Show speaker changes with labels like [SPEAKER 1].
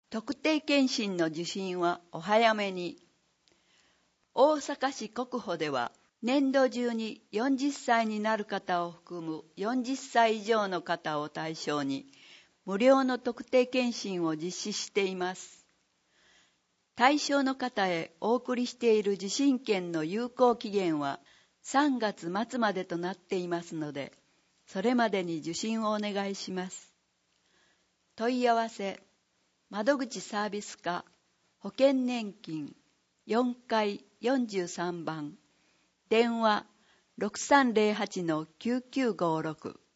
[SPEAKER 1] 特定健診の受診はお早めに。大阪市国保では年度中に40歳になる方を含む40歳以上の方を対象に無料の特定健診を実施しています。対象の方へお送りしている受診券の有効期限は3月末までとなっていますので、それまでに受診をお願いします。問い合わせ窓口サービス課保険年金4階43番電話 6308-9956